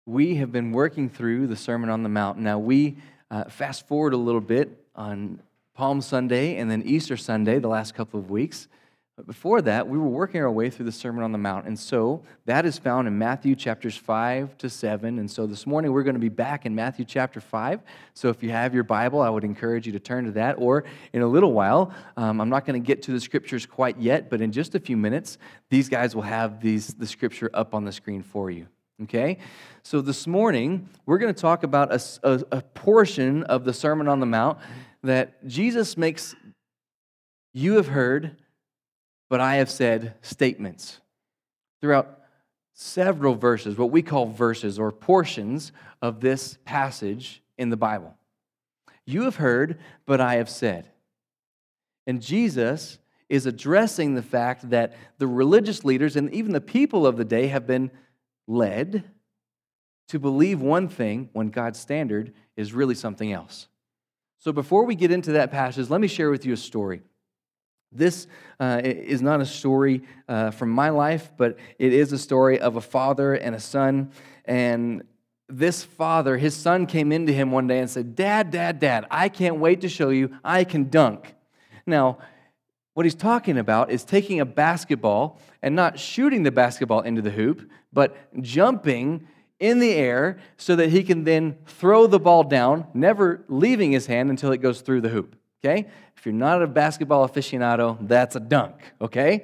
we have been working through the Sermon on the Mount. Now, we fast forward a little bit on Palm Sunday and then Easter Sunday, the last couple of weeks. But before that, we were working our way through the Sermon on the Mount. And so that is found in Matthew chapters 5 to 7. And so this morning, we're going to be back in Matthew chapter 5. So if you have your Bible, I would encourage you to turn to that. Or in a little while, I'm not going to get to the scriptures quite yet, but in just a few minutes, these guys will have the scripture up on the screen for you. Okay? So this morning, we're going to talk about a portion of the Sermon on the Mount that Jesus makes, "You have heard, but I have said" statements throughout several verses, what we call verses or portions of this passage in the Bible. You have heard, but I have said. And Jesus is addressing the fact that the religious leaders and even the people of the day have been led to believe one thing when God's standard is really something else. So before we get into that passage, let me share with you a story. This is not a story from my life, but it is a story of a father and a son. And this father, his son came into him one day and said, Dad, I can't wait to show you I can dunk. Now, what he's talking about is taking a basketball and not shooting the basketball into the hoop, but jumping in the air so that he can then throw the ball down, never leaving his hand until it goes through the hoop. Okay? If you're not a basketball aficionado, that's a dunk, okay?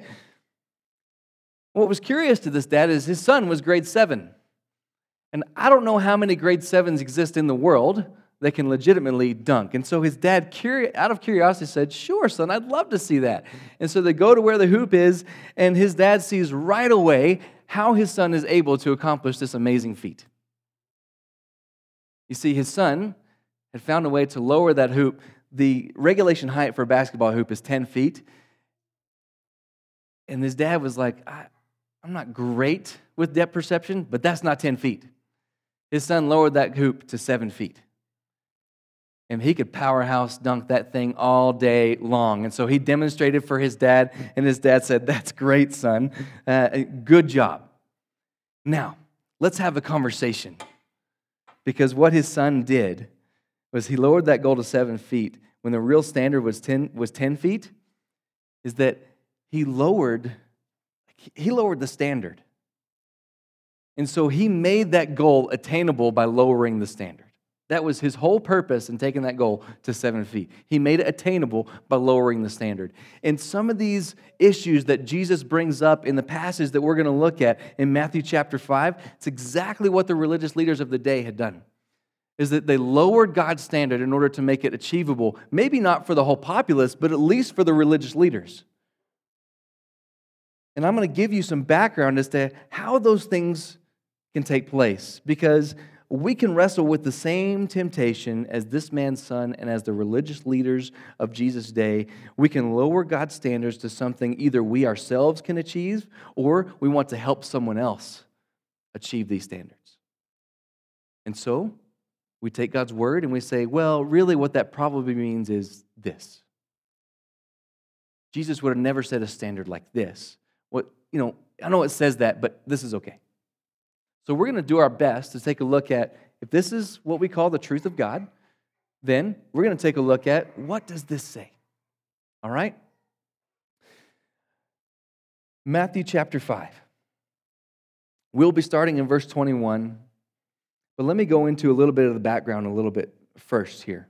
What was curious to this dad is his son was grade 7. And I don't know how many grade 7s exist in the world that can legitimately dunk. And so his dad, out of curiosity, said, "Sure, son, I'd love to see that." And so they go to where the hoop is, and his dad sees right away how his son is able to accomplish this amazing feat. You see, his son had found a way to lower that hoop. The regulation height for a basketball hoop is 10 feet. And his dad was like, I'm not great with depth perception, but that's not 10 feet. His son lowered that hoop to 7 feet. And he could powerhouse dunk that thing all day long. And so he demonstrated for his dad, and his dad said, "That's great, son. Good job." Now, let's have a conversation. Because what his son did was he lowered that goal to 7 feet when the real standard was 10 feet, is that he lowered the standard. And so he made that goal attainable by lowering the standard. That was his whole purpose in taking that goal to 7 feet. He made it attainable by lowering the standard. And some of these issues that Jesus brings up in the passage that we're going to look at in Matthew chapter 5, it's exactly what the religious leaders of the day had done. Is that they lowered God's standard in order to make it achievable, maybe not for the whole populace, but at least for the religious leaders. And I'm going to give you some background as to how those things can take place, because we can wrestle with the same temptation as this man's son and as the religious leaders of Jesus' day. We can lower God's standards to something either we ourselves can achieve or we want to help someone else achieve these standards. And so we take God's word and we say, well, really what that probably means is this. Jesus would have never set a standard like this. I know it says that, but this is okay. So we're going to do our best to take a look at, if this is what we call the truth of God, then we're going to take a look at, what does this say? All right? Matthew chapter 5. We'll be starting in verse 21, but let me go into a little bit of the background a little bit first here.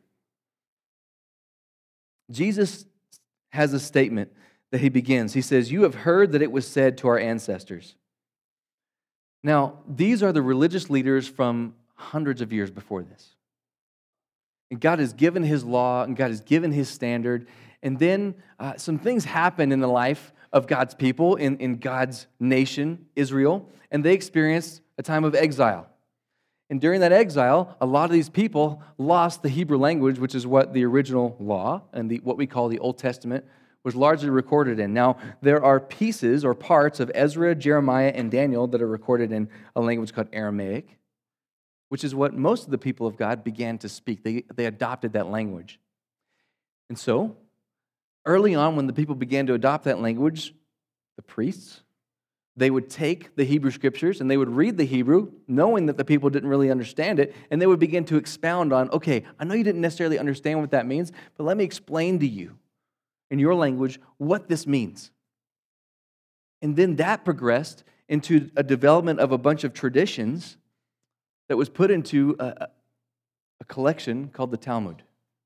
Jesus has a statement that he begins. He says, "You have heard that it was said to our ancestors." Now, these are the religious leaders from hundreds of years before this. And God has given his law, and God has given his standard, and then some things happen in the life of God's people, in God's nation, Israel, and they experienced a time of exile. And during that exile, a lot of these people lost the Hebrew language, which is what the original law and what we call the Old Testament was largely recorded in. Now, there are pieces or parts of Ezra, Jeremiah, and Daniel that are recorded in a language called Aramaic, which is what most of the people of God began to speak. They adopted that language. And so, early on, when the people began to adopt that language, the priests They would take the Hebrew scriptures and they would read the Hebrew, knowing that the people didn't really understand it, and they would begin to expound on, okay, I know you didn't necessarily understand what that means, but let me explain to you in your language what this means. And then that progressed into a development of a bunch of traditions that was put into a collection called the Talmud.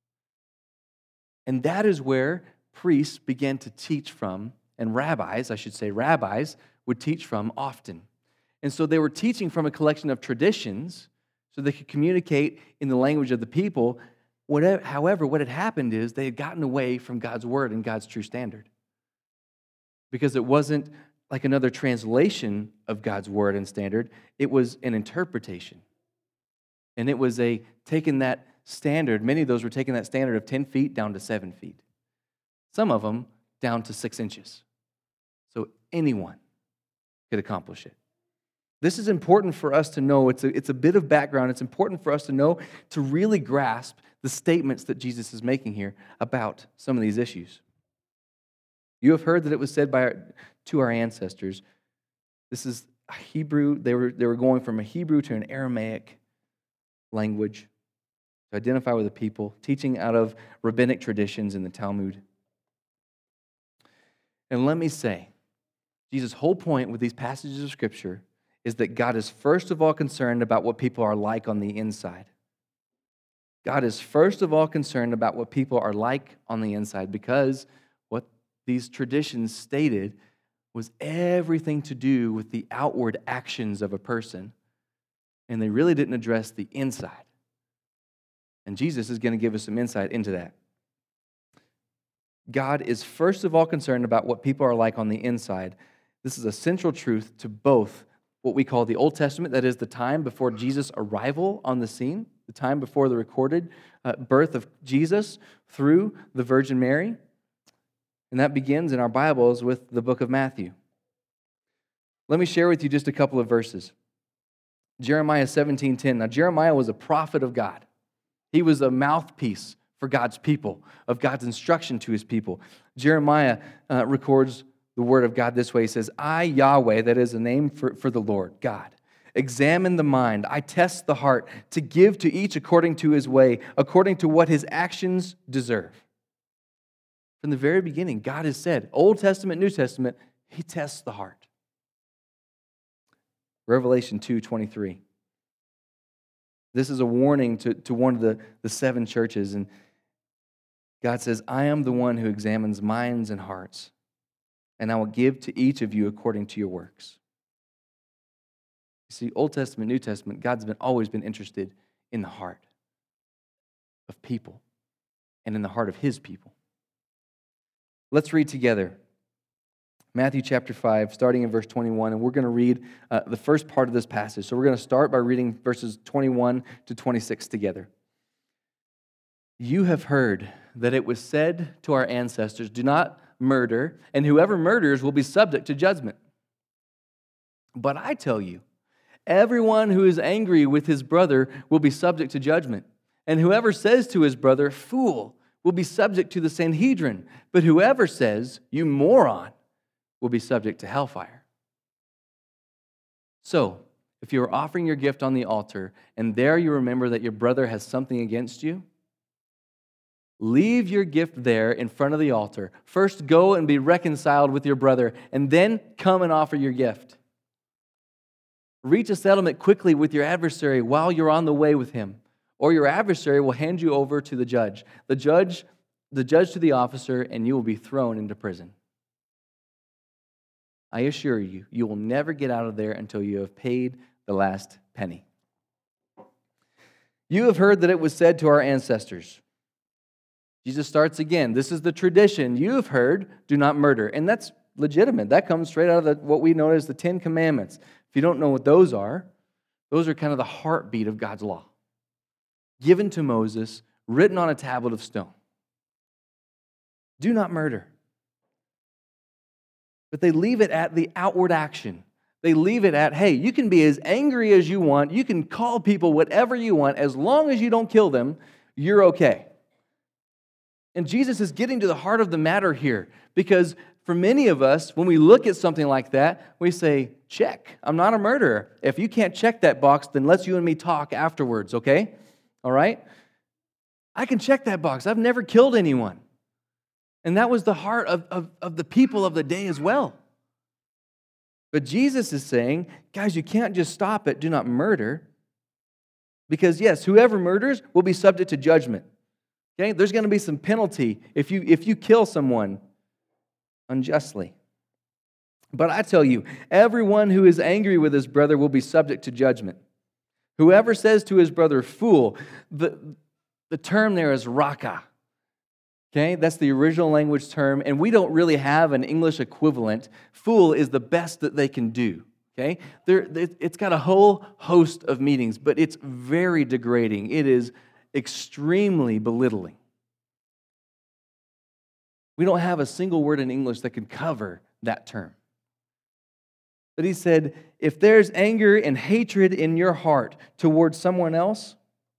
And that is where priests began to teach from, and rabbis would teach from often. And so they were teaching from a collection of traditions so they could communicate in the language of the people. However, what had happened is they had gotten away from God's word and God's true standard. Because it wasn't like another translation of God's word and standard, it was an interpretation. And it was taking that standard, many of those were taking that standard of 10 feet down to 7 feet. Some of them down to 6 inches. So anyone could accomplish it. This is important for us to know. It's a bit of background. It's important for us to know to really grasp the statements that Jesus is making here about some of these issues. You have heard that it was said to our ancestors. This is Hebrew. They were going from a Hebrew to an Aramaic language to identify with the people, teaching out of rabbinic traditions in the Talmud. And let me say, Jesus' whole point with these passages of Scripture is that God is first of all concerned about what people are like on the inside. God is first of all concerned about what people are like on the inside, because what these traditions stated was everything to do with the outward actions of a person, and they really didn't address the inside. And Jesus is going to give us some insight into that. God is first of all concerned about what people are like on the inside. This is a central truth to both what we call the Old Testament, that is the time before Jesus' arrival on the scene, the time before the recorded birth of Jesus through the Virgin Mary. And that begins in our Bibles with the book of Matthew. Let me share with you just a couple of verses. Jeremiah 17:10. Now, Jeremiah was a prophet of God. He was a mouthpiece for God's people, of God's instruction to his people. Jeremiah records the word of God this way. He says, I, Yahweh, that is a name for the Lord, God, examine the mind. I test the heart to give to each according to his way, according to what his actions deserve. From the very beginning, God has said, Old Testament, New Testament, he tests the heart. Revelation 2:23. This is a warning to one of the 7 churches. And God says, I am the one who examines minds and hearts, and I will give to each of you according to your works. You see, Old Testament, New Testament, God's always been interested in the heart of people and in the heart of his people. Let's read together Matthew chapter 5, starting in verse 21, and we're going to read the first part of this passage. So we're going to start by reading verses 21 to 26 together. You have heard that it was said to our ancestors, do not murder, and whoever murders will be subject to judgment. But I tell you, everyone who is angry with his brother will be subject to judgment. And whoever says to his brother, fool, will be subject to the Sanhedrin. But whoever says, you moron, will be subject to hellfire. So, if you are offering your gift on the altar, and there you remember that your brother has something against you, leave your gift there in front of the altar. First go and be reconciled with your brother, and then come and offer your gift. Reach a settlement quickly with your adversary while you're on the way with him, or your adversary will hand you over to the judge to the officer, and you will be thrown into prison. I assure you, you will never get out of there until you have paid the last penny. You have heard that it was said to our ancestors. Jesus starts again. This is the tradition. You have heard, do not murder. And that's legitimate. That comes straight out of what we know as the 10 Commandments. If you don't know what those are kind of the heartbeat of God's law. Given to Moses, written on a tablet of stone. Do not murder. But they leave it at the outward action. They leave it at, hey, you can be as angry as you want. You can call people whatever you want. As long as you don't kill them, you're okay. And Jesus is getting to the heart of the matter here, because for many of us, when we look at something like that, we say, check, I'm not a murderer. If you can't check that box, then let's you and me talk afterwards, okay? All right? I can check that box. I've never killed anyone. And that was the heart of the people of the day as well. But Jesus is saying, guys, you can't just stop at do not murder. Because yes, whoever murders will be subject to judgment. Okay? There's going to be some penalty if you kill someone unjustly. But I tell you, everyone who is angry with his brother will be subject to judgment. Whoever says to his brother, fool, the term there is raka. Okay, that's the original language term, and we don't really have an English equivalent. Fool is the best that they can do. Okay, it's got a whole host of meanings, but it's very degrading. It is extremely belittling. We don't have a single word in English that can cover that term. But he said, if there's anger and hatred in your heart towards someone else,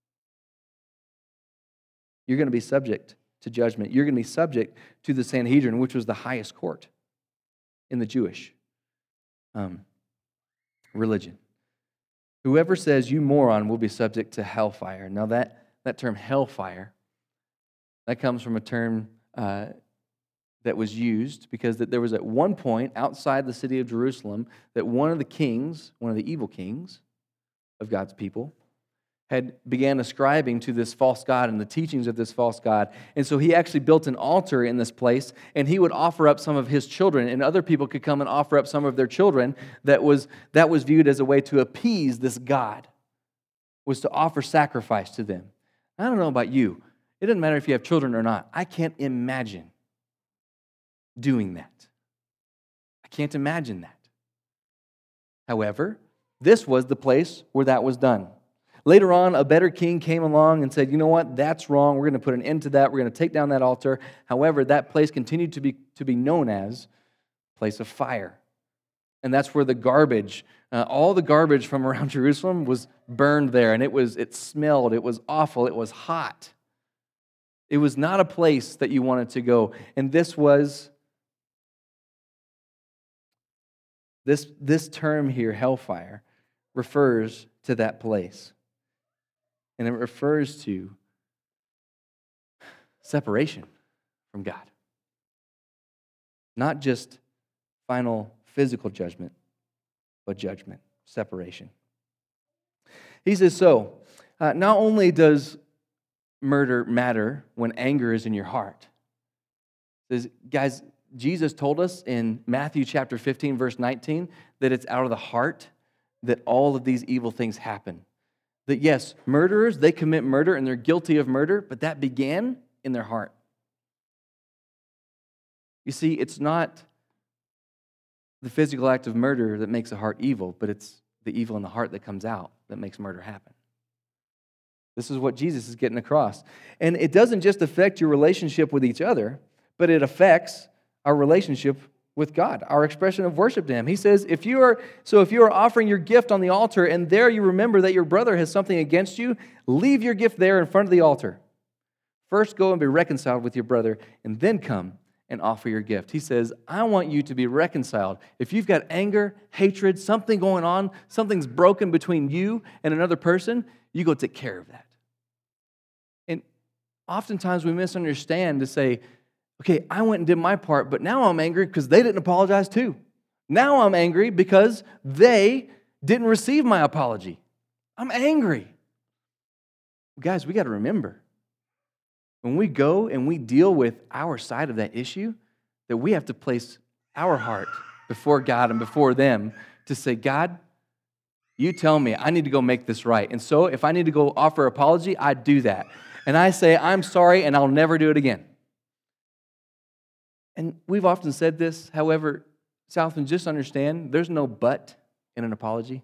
you're going to be subject to judgment. You're going to be subject to the Sanhedrin, which was the highest court in the Jewish religion. Whoever says you moron will be subject to hellfire. Now that term hellfire, that comes from a term that was used because there was at one point outside the city of Jerusalem that one of the evil kings of God's people, had began ascribing to this false god and the teachings of this false god. And so he actually built an altar in this place, and he would offer up some of his children, and other people could come and offer up some of their children. That was viewed as a way to appease this god, was to offer sacrifice to them. I don't know about you. It doesn't matter if you have children or not. I can't imagine doing that. I can't imagine that. However, this was the place where that was done. Later on, a better king came along and said, you know what, that's wrong. We're going to put an end to that. We're going to take down that altar. However, that place continued to be known as place of fire. And that's where the garbage, all the garbage from around Jerusalem was burned there. And it smelled, it was awful, it was hot. It was not a place that you wanted to go. And this term here, hellfire, refers to that place. And it refers to separation from God. Not just final physical judgment, but judgment, separation. He says, so, not only does murder matter when anger is in your heart. He says, guys, Jesus told us in Matthew chapter 15, verse 19, that it's out of the heart that all of these evil things happen. That yes, murderers, they commit murder and they're guilty of murder, but that began in their heart. You see, it's not the physical act of murder that makes a heart evil, but it's the evil in the heart that comes out that makes murder happen. This is what Jesus is getting across. And it doesn't just affect your relationship with each other, but it affects our relationship with God, our expression of worship to Him. He says, if you are offering your gift on the altar and there you remember that your brother has something against you, leave your gift there in front of the altar. First go and be reconciled with your brother and then come and offer your gift. He says, I want you to be reconciled. If you've got anger, hatred, something going on, something's broken between you and another person, you go take care of that. And oftentimes we misunderstand to say, okay, I went and did my part, but now I'm angry because they didn't apologize too. Now I'm angry because they didn't receive my apology. I'm angry. Guys, we got to remember, when we go and we deal with our side of that issue, that we have to place our heart before God and before them to say, God, you tell me I need to go make this right. And so if I need to go offer apology, I do that. And I say, I'm sorry, and I'll never do it again. And we've often said this, however, Southland, just understand, there's no but in an apology.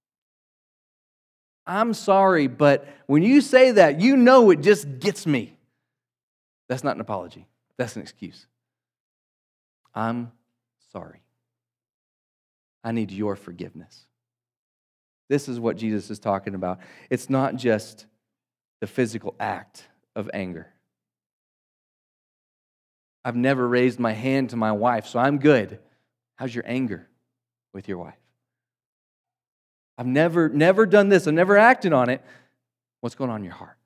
I'm sorry, but when you say that, you know it just gets me. That's not an apology. That's an excuse. I'm sorry. I need your forgiveness. This is what Jesus is talking about. It's not just the physical act of anger. I've never raised my hand to my wife, so I'm good. How's your anger with your wife? I've never done this. I've never acted on it. What's going on in your heart?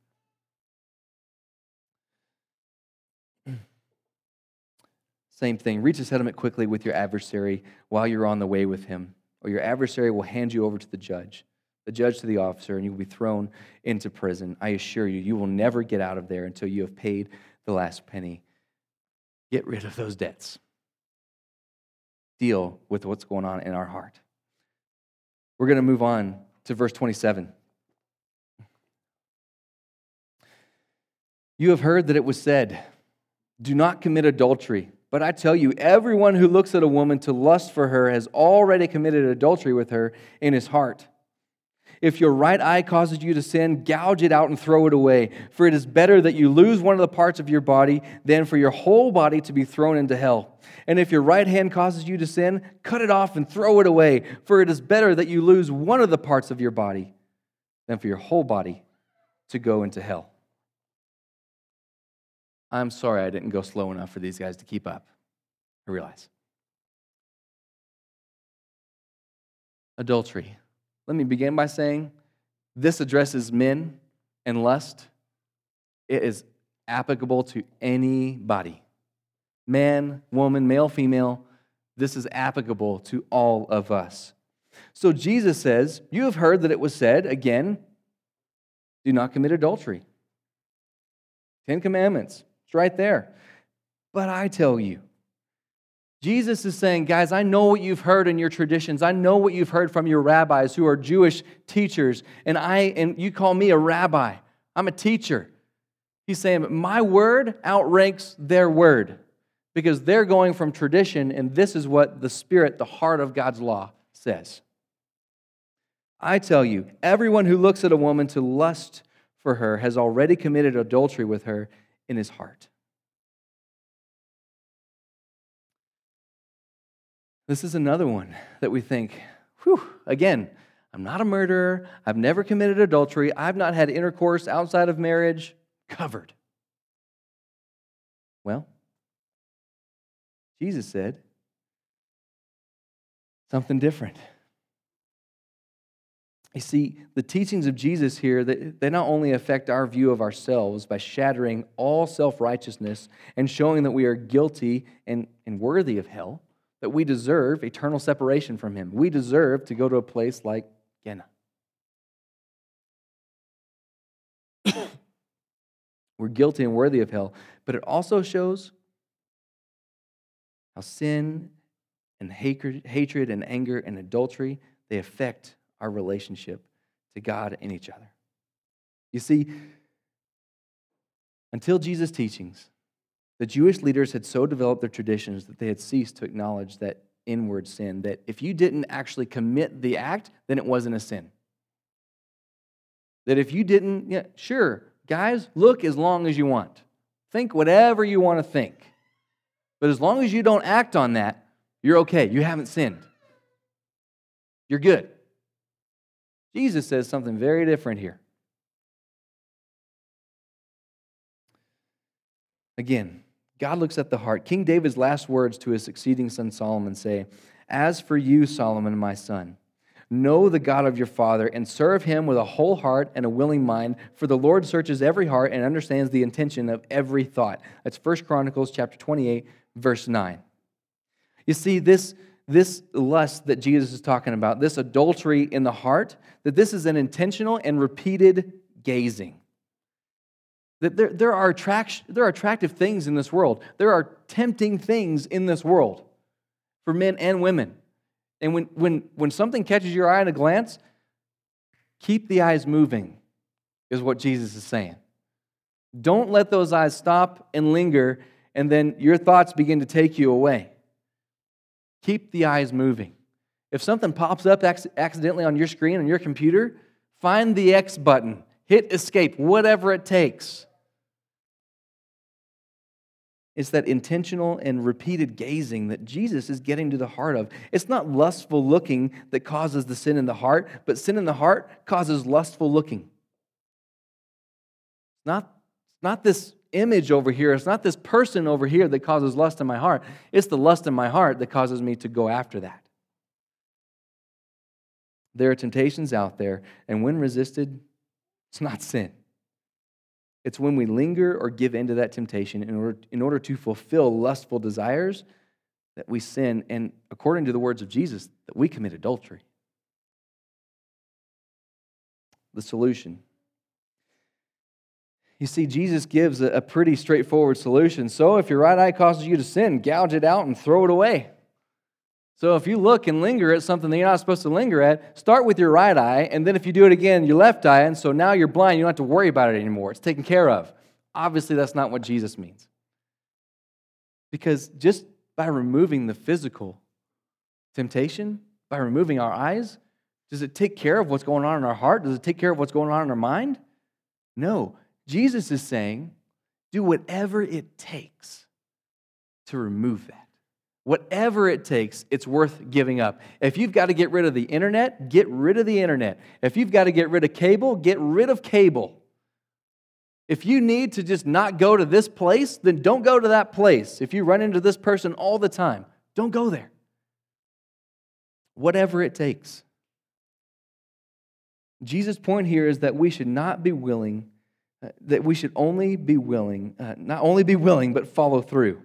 Same thing. Reach a settlement quickly with your adversary while you're on the way with him, or your adversary will hand you over to the judge to the officer, and you will be thrown into prison. I assure you, you will never get out of there until you have paid the last penny. Get rid of those debts. Deal with what's going on in our heart. We're going to move on to verse 27. You have heard that it was said, do not commit adultery. But I tell you, everyone who looks at a woman to lust for her has already committed adultery with her in his heart. If your right eye causes you to sin, gouge it out and throw it away. For it is better that you lose one of the parts of your body than for your whole body to be thrown into hell. And if your right hand causes you to sin, cut it off and throw it away. For it is better that you lose one of the parts of your body than for your whole body to go into hell. I'm sorry I didn't go slow enough for these guys to keep up. I realize. Adultery. Let me begin by saying this addresses men and lust. It is applicable to anybody. Man, woman, male, female. This is applicable to all of us. So Jesus says, you have heard that it was said, again, do not commit adultery. 10 Commandments. It's right there. But I tell you, Jesus is saying, guys, I know what you've heard in your traditions. I know what you've heard from your rabbis who are Jewish teachers. And you call me a rabbi. I'm a teacher. He's saying, my word outranks their word because they're going from tradition, and this is what the Spirit, the heart of God's law, says. I tell you, everyone who looks at a woman to lust for her has already committed adultery with her in his heart. This is another one that we think, again, I'm not a murderer. I've never committed adultery. I've not had intercourse outside of marriage. Covered. Well, Jesus said something different. You see, the teachings of Jesus here, they not only affect our view of ourselves by shattering all self-righteousness and showing that we are guilty and worthy of hell, that we deserve eternal separation from Him. We deserve to go to a place like Gehenna. We're guilty and worthy of hell, but it also shows how sin and hatred and anger and adultery, they affect our relationship to God and each other. You see, until Jesus' teachings, the Jewish leaders had so developed their traditions that they had ceased to acknowledge that inward sin, that if you didn't actually commit the act, then it wasn't a sin. That if you didn't, sure, guys, look as long as you want. Think whatever you want to think. But as long as you don't act on that, you're okay. You haven't sinned. You're good. Jesus says something very different here. Again, God looks at the heart. King David's last words to his succeeding son Solomon say, "As for you, Solomon, my son, know the God of your father and serve him with a whole heart and a willing mind, for the Lord searches every heart and understands the intention of every thought." That's 1 Chronicles chapter 28, verse 9. You see, this lust that Jesus is talking about, this adultery in the heart, that this is an intentional and repeated gazing. That there are attractive things in this world. There are tempting things in this world for men and women. And when something catches your eye at a glance, keep the eyes moving, is what Jesus is saying. Don't let those eyes stop and linger, and then your thoughts begin to take you away. Keep the eyes moving. If something pops up accidentally on your screen, on your computer, find the X button, hit escape, whatever it takes. It's that intentional and repeated gazing that Jesus is getting to the heart of. It's not lustful looking that causes the sin in the heart, but sin in the heart causes lustful looking. Not this image over here. It's not this person over here that causes lust in my heart. It's the lust in my heart that causes me to go after that. There are temptations out there, and when resisted, it's not sin. It's when we linger or give in to that temptation in order to fulfill lustful desires that we sin, and according to the words of Jesus, that we commit adultery. The solution. You see, Jesus gives a pretty straightforward solution. So if your right eye causes you to sin, gouge it out and throw it away. So if you look and linger at something that you're not supposed to linger at, start with your right eye, and then if you do it again, your left eye, and so now you're blind, you don't have to worry about it anymore. It's taken care of. Obviously, that's not what Jesus means. Because just by removing the physical temptation, by removing our eyes, does it take care of what's going on in our heart? Does it take care of what's going on in our mind? No. Jesus is saying, do whatever it takes to remove that. Whatever it takes, it's worth giving up. If you've got to get rid of the internet, get rid of the internet. If you've got to get rid of cable, get rid of cable. If you need to just not go to this place, then don't go to that place. If you run into this person all the time, don't go there. Whatever it takes. Jesus' point here is that we should not be willing, that we should only be willing, not only be willing, but follow through.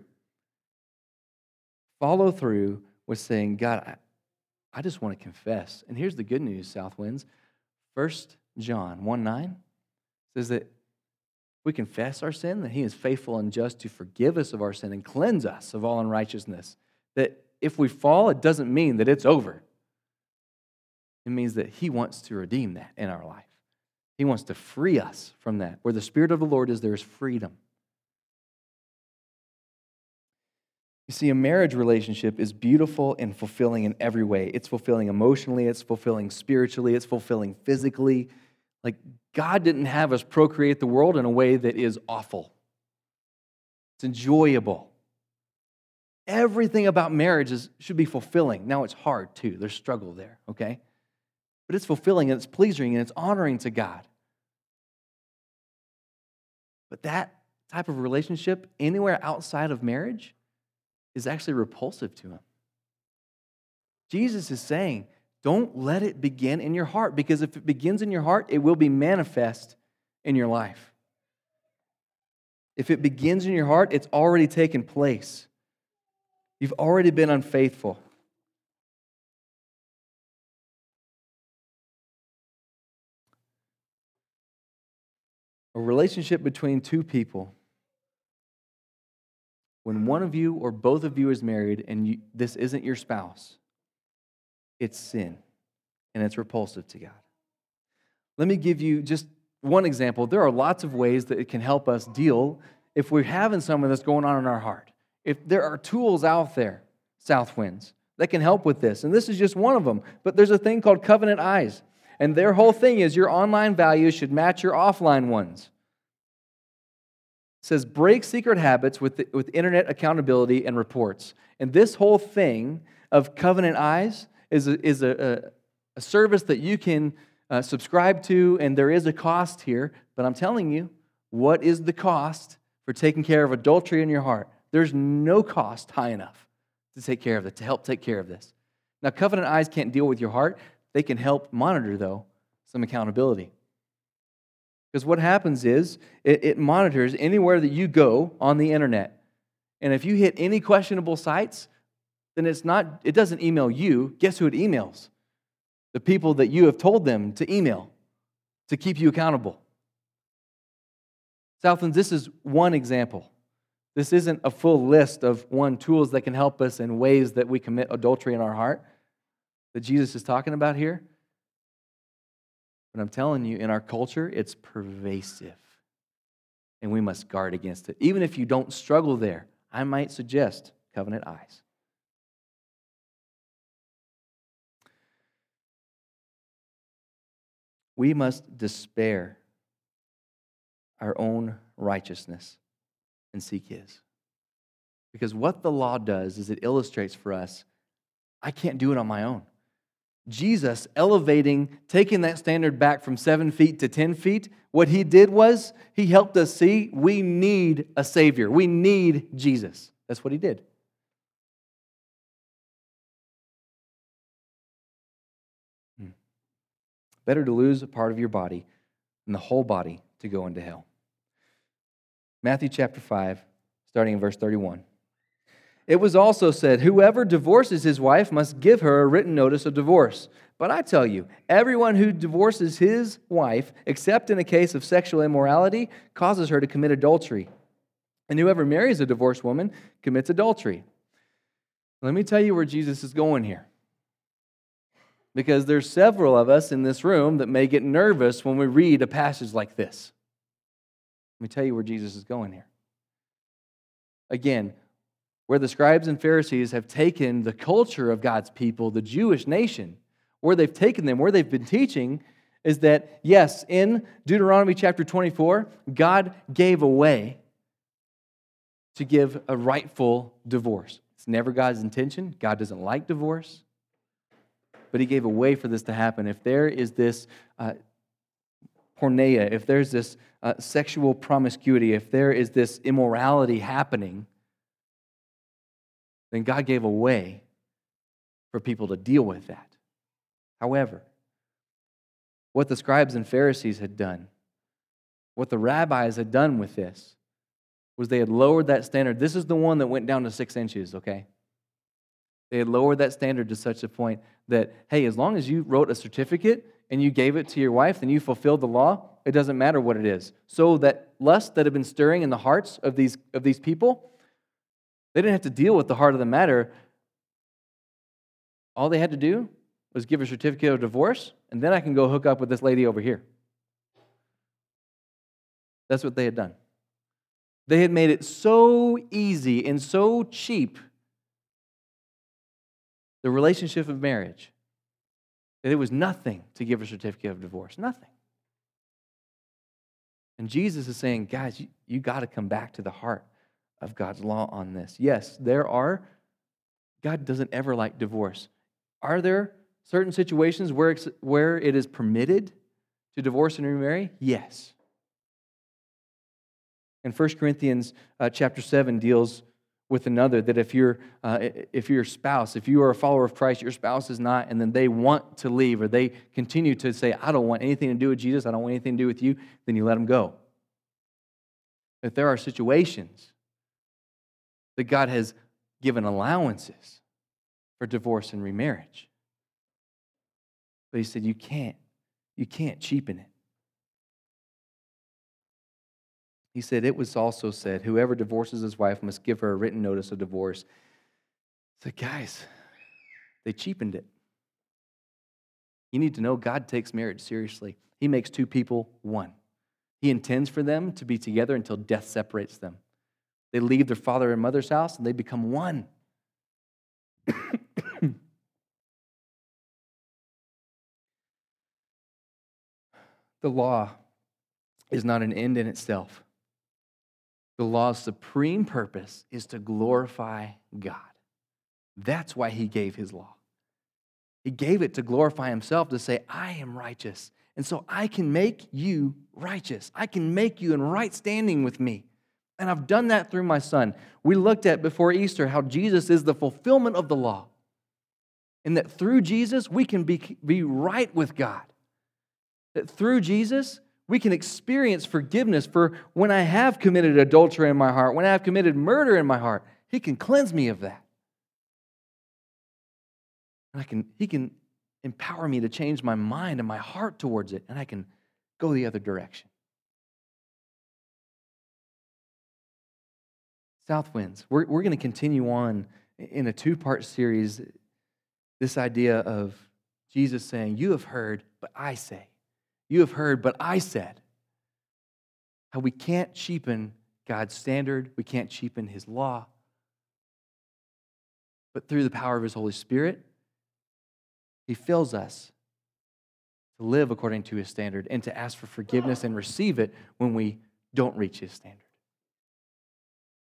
Follow through with saying, God, I just want to confess. And here's the good news, Southwinds. 1 John 1:9 says that we confess our sin, that He is faithful and just to forgive us of our sin and cleanse us of all unrighteousness. That if we fall, it doesn't mean that it's over. It means that He wants to redeem that in our life. He wants to free us from that. Where the Spirit of the Lord is, there is freedom. You see, a marriage relationship is beautiful and fulfilling in every way. It's fulfilling emotionally, it's fulfilling spiritually, it's fulfilling physically. Like, God didn't have us procreate the world in a way that is awful. It's enjoyable. Everything about marriage should be fulfilling. Now, it's hard, too. There's struggle there, okay? But it's fulfilling, and it's pleasing, and it's honoring to God. But that type of relationship anywhere outside of marriage is actually repulsive to Him. Jesus is saying, don't let it begin in your heart, because if it begins in your heart, it will be manifest in your life. If it begins in your heart, it's already taken place. You've already been unfaithful. A relationship between two people, when one of you or both of you is married and this isn't your spouse, it's sin, and it's repulsive to God. Let me give you just one example. There are lots of ways that it can help us deal if we're having something that's going on in our heart. If there are tools out there, Southwinds, that can help with this, and this is just one of them, but there's a thing called Covenant Eyes, and their whole thing is your online values should match your offline ones. It says, break secret habits with internet accountability and reports. And this whole thing of Covenant Eyes is a service that you can subscribe to, and there is a cost here, but I'm telling you, what is the cost for taking care of adultery in your heart? There's no cost high enough to take care of it, to help take care of this. Now, Covenant Eyes can't deal with your heart. They can help monitor, though, some accountability. Because what happens is, it monitors anywhere that you go on the internet. And if you hit any questionable sites, then it doesn't email you. Guess who it emails? The people that you have told them to email to keep you accountable. Southlands, this is one example. This isn't a full list of tools that can help us in ways that we commit adultery in our heart that Jesus is talking about here. But I'm telling you, in our culture, it's pervasive. And we must guard against it. Even if you don't struggle there, I might suggest Covenant Eyes. We must despair our own righteousness and seek His. Because what the law does is it illustrates for us, I can't do it on my own. Jesus elevating, taking that standard back from 7 feet to 10 feet, what he did was he helped us see we need a Savior. We need Jesus. That's what he did. Better to lose a part of your body than the whole body to go into hell. Matthew chapter 5, starting in verse 31. It was also said, whoever divorces his wife must give her a written notice of divorce. But I tell you, everyone who divorces his wife, except in a case of sexual immorality, causes her to commit adultery. And whoever marries a divorced woman commits adultery. Let me tell you where Jesus is going here. Because there's several of us in this room that may get nervous when we read a passage like this. Let me tell you where Jesus is going here. Again, where the scribes and Pharisees have taken the culture of God's people, the Jewish nation, where they've taken them, where they've been teaching, is that, yes, in Deuteronomy chapter 24, God gave a way to give a rightful divorce. It's never God's intention. God doesn't like divorce. But he gave a way for this to happen. If there is this porneia, if there's this sexual promiscuity, if there is this immorality happening, then God gave a way for people to deal with that. However, what the scribes and Pharisees had done, what the rabbis had done with this, was they had lowered that standard. This is the one that went down to 6 inches, okay? They had lowered that standard to such a point that, hey, as long as you wrote a certificate and you gave it to your wife, then you fulfilled the law. It doesn't matter what it is. So that lust that had been stirring in the hearts of these people, they didn't have to deal with the heart of the matter. All they had to do was give a certificate of divorce, and then I can go hook up with this lady over here. That's what they had done. They had made it so easy and so cheap, the relationship of marriage, that it was nothing to give a certificate of divorce. Nothing. And Jesus is saying, guys, you got to come back to the heart of God's law on this. Yes, God doesn't ever like divorce. Are there certain situations where it is permitted to divorce and remarry? Yes. And 1 Corinthians chapter 7 deals with another, that if your spouse, if you are a follower of Christ, your spouse is not, and then they want to leave, or they continue to say, I don't want anything to do with Jesus, I don't want anything to do with you, then you let them go. If there are situations that God has given allowances for divorce and remarriage, but he said you can't cheapen it. He said, it was also said, whoever divorces his wife must give her a written notice of divorce. So guys, they cheapened it. You need to know God takes marriage seriously. He makes two people one. He intends for them to be together until death separates them. They leave their father and mother's house and they become one. The law is not an end in itself. The law's supreme purpose is to glorify God. That's why he gave his law. He gave it to glorify himself, to say, I am righteous, and so I can make you righteous. I can make you in right standing with me. And I've done that through my Son. We looked at before Easter how Jesus is the fulfillment of the law, and that through Jesus we can be right with God. That through Jesus we can experience forgiveness for when I have committed adultery in my heart, when I have committed murder in my heart. He can cleanse me of that. And he can empower me to change my mind and my heart towards it, and I can go the other direction. Southwinds, we're going to continue on in a 2-part series, this idea of Jesus saying, you have heard, but I say. You have heard, but I said. How we can't cheapen God's standard, we can't cheapen his law, but through the power of his Holy Spirit, he fills us to live according to his standard and to ask for forgiveness and receive it when we don't reach his standard.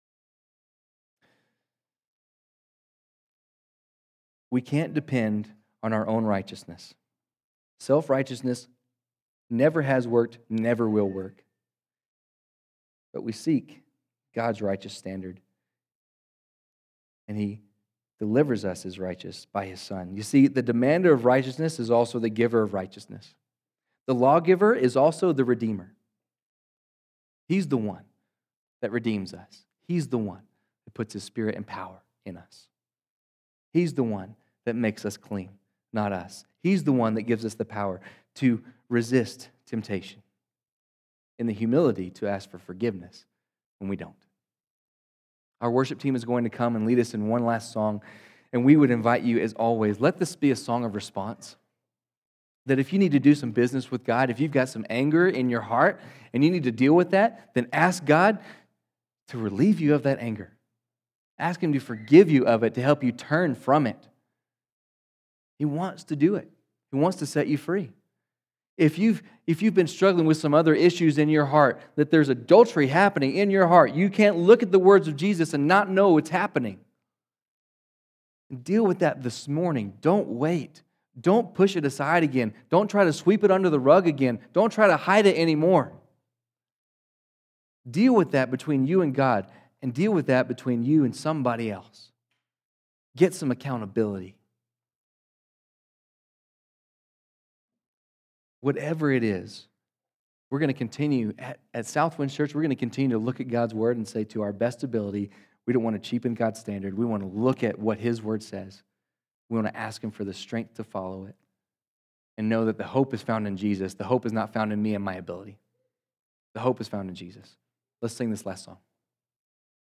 We can't depend on our own righteousness. Self-righteousness never has worked, never will work. But we seek God's righteous standard. And he delivers us as righteous by his Son. You see, the demander of righteousness is also the giver of righteousness. The lawgiver is also the redeemer. He's the one that redeems us. He's the one that puts his Spirit and power in us. He's the one that makes us clean, not us. He's the one that gives us the power to resist temptation and the humility to ask for forgiveness when we don't. Our worship team is going to come and lead us in one last song, and we would invite you, as always, let this be a song of response. That if you need to do some business with God, if you've got some anger in your heart and you need to deal with that, then ask God to relieve you of that anger. Ask him to forgive you of it, to help you turn from it. He wants to do it. He wants to set you free. If you've been struggling with some other issues in your heart, that there's adultery happening in your heart, you can't look at the words of Jesus and not know what's happening. Deal with that this morning. Don't wait. Don't push it aside again. Don't try to sweep it under the rug again. Don't try to hide it anymore. Deal with that between you and God, and deal with that between you and somebody else. Get some accountability. Whatever it is, we're going to continue at Southwind Church, we're going to continue to look at God's word and say, to our best ability, we don't want to cheapen God's standard. We want to look at what his word says. We want to ask him for the strength to follow it and know that the hope is found in Jesus. The hope is not found in me and my ability. The hope is found in Jesus. Let's sing this last song.